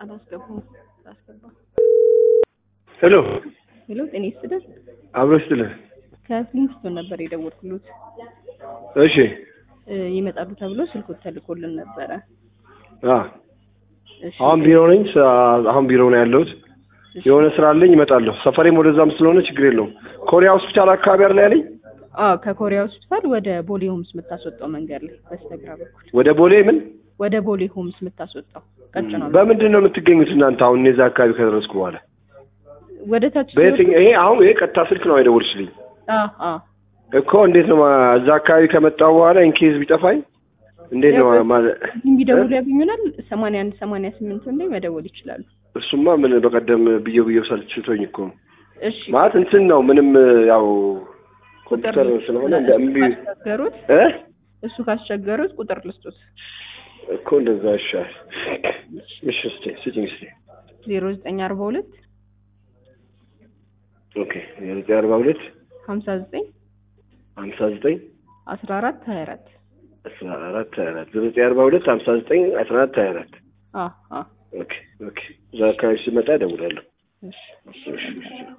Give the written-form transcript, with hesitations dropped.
አላስገባም። ሄሎ ሄሎ፣ ጤና ይስጥልኝ። አብረሽ ትልህ ከፍሊንግስቶን ነበር የደወልኩት። እሺ ይመጣሉ ተብሎ ስልኮት ተልኮልን ነበረ። አሁን ቢሮ ነኝ። አሁን ቢሮ ነው ያለሁት። የሆነ ስራ አለኝ፣ እመጣለሁ። ሰፈሬም ወደዛም ስለሆነ ችግር የለውም። ኮሪያ ሆስፒታል አካባቢ አይደል ያለኝ? ከኮሪያ ሆስፒታል ወደ ቦሌ ሆምስ የምታስወጣው መንገድ ላይ በስተግራ በኩል። ወደ ቦሌ ምን? ወደ ቦሌ ሆምስ የምታስወጣው ቀጭን ነው። በምንድን ነው የምትገኙት እናንተ? አሁን እኔ እዛ አካባቢ ከደረስኩ በኋላ ወደ ታች በየትኛው? ይሄ አሁን ይሄ ቀጥታ ስልክ ነው አይደውልሽልኝ እኮ። እንዴት ነው እዛ አካባቢ ከመጣሁ በኋላ ኢንኬዝ ቢጠፋኝ እንዴት ነው ማለት? ቢደውሉ ያገኙናል። 81 88 እንደ መደወል ይችላሉ። እሱማ ምን በቀደም ብየው ሰልችቶኝ እኮ እሺ ማለት እንትን ነው ምንም ያው ቁጥር ስለሆነ እንደምቢ እሱ ካስቸገሩት ቁጥር ልስጡት እኮ እንደዛ ይሻል። እሺ ስጪኝ 0942 ኦኬ 0942 59 14 24 0942 59 14 24 ኦኬ ዛካ ሲመጣ እደውላለሁ። እሺ